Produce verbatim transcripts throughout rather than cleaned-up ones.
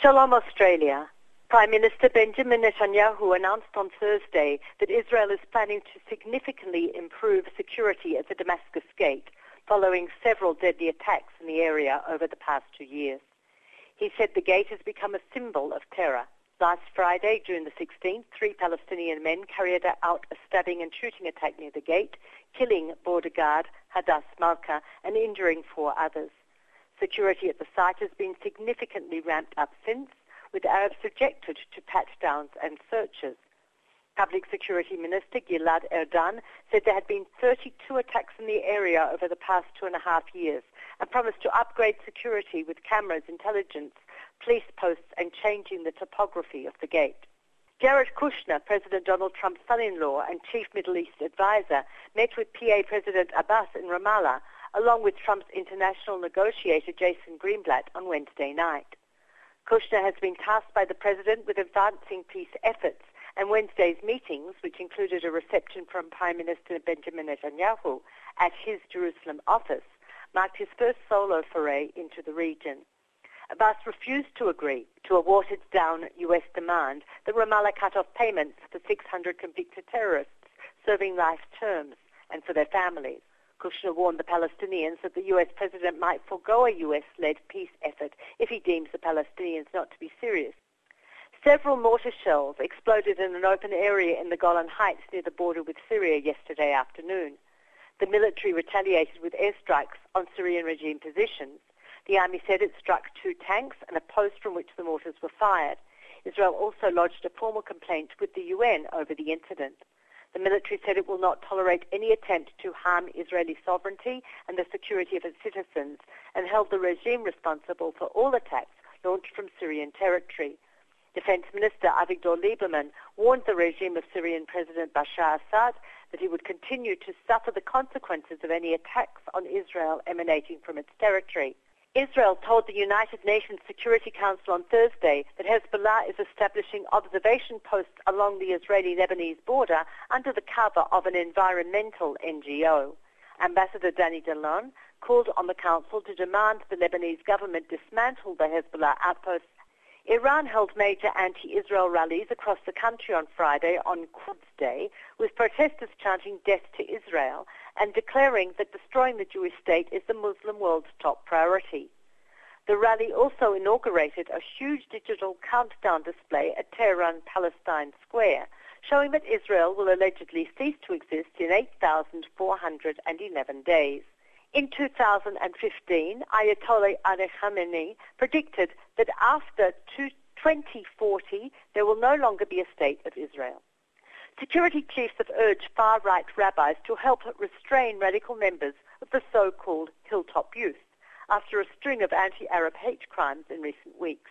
Shalom Australia. Prime Minister Benjamin Netanyahu announced on Thursday that Israel is planning to significantly improve security at the Damascus Gate following several deadly attacks in the area over the past two years. He said the gate has become a symbol of terror. Last Friday, June the sixteenth, three Palestinian men carried out a stabbing and shooting attack near the gate, killing border guard Hadass Malka and injuring four others. Security at the site has been significantly ramped up since, with Arabs subjected to pat-downs and searches. Public Security Minister Gilad Erdan said there had been thirty-two attacks in the area over the past two and a half years and promised to upgrade security with cameras, intelligence, police posts and changing the topography of the gate. Jared Kushner, President Donald Trump's son-in-law and chief Middle East advisor, met with P A President Abbas in Ramallah, along with Trump's international negotiator Jason Greenblatt on Wednesday night. Kushner has been tasked by the president with advancing peace efforts, and Wednesday's meetings, which included a reception from Prime Minister Benjamin Netanyahu at his Jerusalem office, marked his first solo foray into the region. Abbas refused to agree to a watered-down U S demand that Ramallah cut off payments for six hundred convicted terrorists serving life terms and for their families. Kushner warned the Palestinians that the U S president might forego a U S-led peace effort if he deems the Palestinians not to be serious. Several mortar shells exploded in an open area in the Golan Heights near the border with Syria yesterday afternoon. The military retaliated with airstrikes on Syrian regime positions. The army said it struck two tanks and a post from which the mortars were fired. Israel also lodged a formal complaint with the U N over the incident. The military said it will not tolerate any attempt to harm Israeli sovereignty and the security of its citizens, and held the regime responsible for all attacks launched from Syrian territory. Defense Minister Avigdor Lieberman warned the regime of Syrian President Bashar Assad that he would continue to suffer the consequences of any attacks on Israel emanating from its territory. Israel told the United Nations Security Council on Thursday that Hezbollah is establishing observation posts along the Israeli-Lebanese border under the cover of an environmental N G O. Ambassador Danny Danon called on the Council to demand the Lebanese government dismantle the Hezbollah outposts. Iran held major anti-Israel rallies across the country on Friday on Quds Day, with protesters chanting death to Israel and declaring that destroying the Jewish state is the Muslim world's top priority. The rally also inaugurated a huge digital countdown display at Tehran Palestine Square, showing that Israel will allegedly cease to exist in eight thousand four hundred eleven days. In two thousand fifteen, Ayatollah Ali Khamenei predicted that after twenty forty, there will no longer be a state of Israel. Security chiefs have urged far-right rabbis to help restrain radical members of the so-called Hilltop Youth after a string of anti-Arab hate crimes in recent weeks.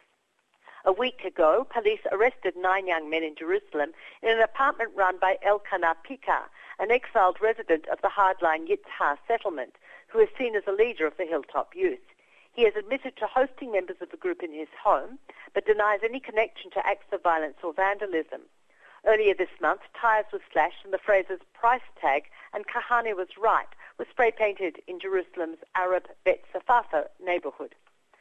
A week ago, police arrested nine young men in Jerusalem in an apartment run by Elkanah Pika, an exiled resident of the hardline Yitzhar settlement, who is seen as a leader of the Hilltop Youth. He has admitted to hosting members of the group in his home, but denies any connection to acts of violence or vandalism. Earlier this month, tires were slashed and the phrases price tag and Kahane was right were spray-painted in Jerusalem's Arab Bet Safafa neighborhood.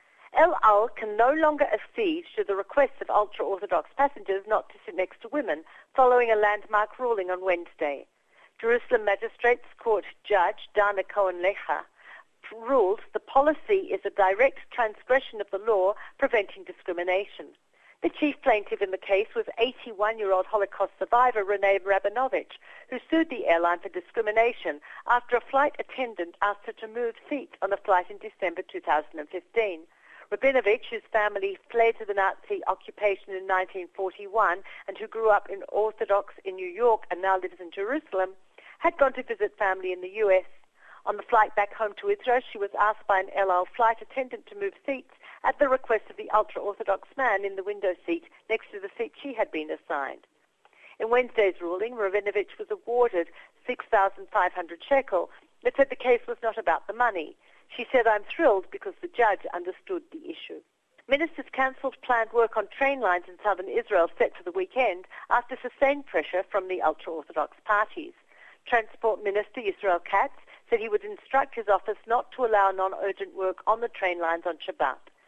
El Al can no longer accede to the requests of ultra-Orthodox passengers not to sit next to women following a landmark ruling on Wednesday. Jerusalem Magistrates Court Judge Dana Cohen-Lecha ruled the policy is a direct transgression of the law preventing discrimination. The chief plaintiff in the case was eighty-one-year-old Holocaust survivor Renee Rabinovich, who sued the airline for discrimination after a flight attendant asked her to move seats on a flight in December two thousand fifteen. Rabinovich, whose family fled to the Nazi occupation in nineteen forty-one and who grew up in Orthodox in New York and now lives in Jerusalem, had gone to visit family in the U S. On the flight back home to Israel, she was asked by an El Al flight attendant to move seats at the request of the ultra-Orthodox man in the window seat next to the seat she had been assigned. In Wednesday's ruling, Rabinovich was awarded six thousand five hundred shekel, but said the case was not about the money. She said, "I'm thrilled because the judge understood the issue." Ministers cancelled planned work on train lines in southern Israel set for the weekend after sustained pressure from the ultra-Orthodox parties. Transport Minister Yisrael Katz said he would instruct his office not to allow non-urgent work on the train lines on Shabbat.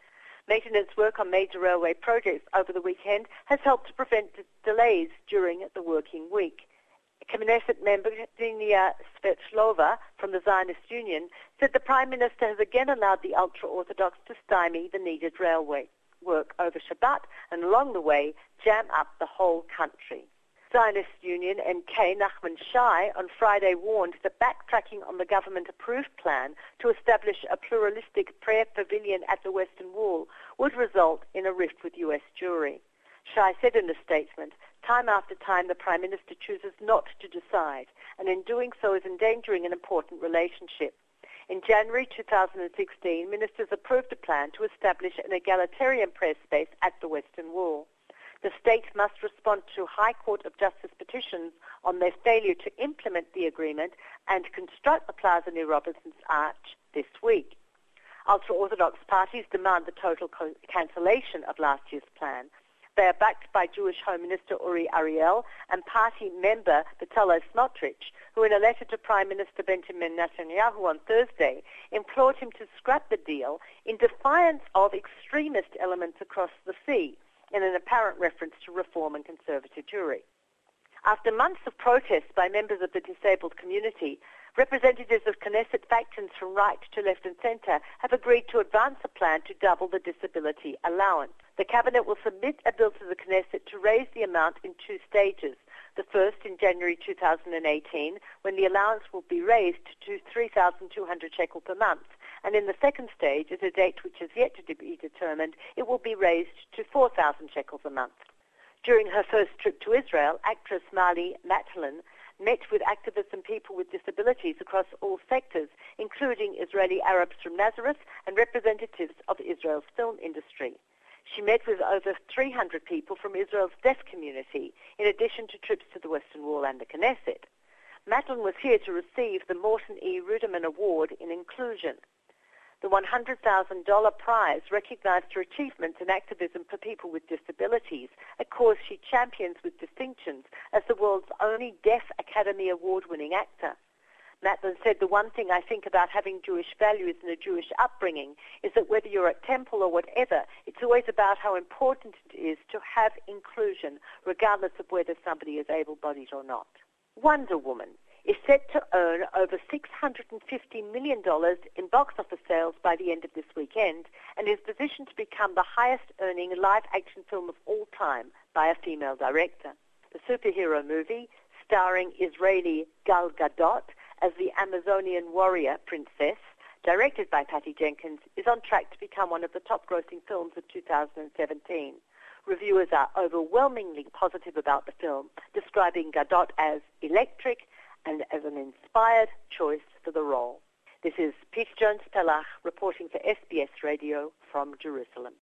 Maintenance work on major railway projects over the weekend has helped to prevent d- delays during the working week. Knesset member Ksenia Svetlova from the Zionist Union said the Prime Minister has again allowed the ultra-Orthodox to stymie the needed railway work over Shabbat and along the way jam up the whole country. Zionist Union M K Nachman Shai on Friday warned that backtracking on the government-approved plan to establish a pluralistic prayer pavilion at the Western Wall would result in a rift with U S Jewry. Shai said in a statement, time after time the Prime Minister chooses not to decide, and in doing so is endangering an important relationship. In January two thousand sixteen, ministers approved a plan to establish an egalitarian prayer space at the Western Wall. The state must respond to High Court of Justice petitions on their failure to implement the agreement and construct the plaza near Robinson's Arch this week. Ultra-Orthodox parties demand the total co- cancellation of last year's plan. They are backed by Jewish Home Minister Uri Ariel and party member Bezalel Smotrich, who in a letter to Prime Minister Benjamin Netanyahu on Thursday implored him to scrap the deal in defiance of extremist elements across the sea, in an apparent reference to reform and conservative Jewry. After months of protests by members of the disabled community, representatives of Knesset factions from right to left and centre have agreed to advance a plan to double the disability allowance. The Cabinet will submit a bill to the Knesset to raise the amount in two stages. The first in January two thousand eighteen, when the allowance will be raised to three thousand two hundred shekel per month. And in the second stage, at a date which is yet to be determined, it will be raised to four thousand shekels a month. During her first trip to Israel, actress Marlee Matlin met with activists and people with disabilities across all sectors, including Israeli Arabs from Nazareth and representatives of Israel's film industry. She met with over three hundred people from Israel's deaf community, in addition to trips to the Western Wall and the Knesset. Matlin was here to receive the Morton E. Ruderman Award in Inclusion. The one hundred thousand dollars prize recognized her achievements in activism for people with disabilities, a cause she champions with distinctions as the world's only Deaf Academy Award-winning actor. Matlin said, the one thing I think about having Jewish values and a Jewish upbringing is that whether you're at temple or whatever, it's always about how important it is to have inclusion, regardless of whether somebody is able-bodied or not. Wonder Woman is set to earn over six hundred fifty million dollars in box office sales by the end of this weekend and is positioned to become the highest-earning live-action film of all time by a female director. The superhero movie, starring Israeli Gal Gadot as the Amazonian warrior princess, directed by Patty Jenkins, is on track to become one of the top-grossing films of two thousand seventeen. Reviewers are overwhelmingly positive about the film, describing Gadot as electric and as an inspired choice for the role. This is Pete Jones-Pelach reporting for S B S Radio from Jerusalem.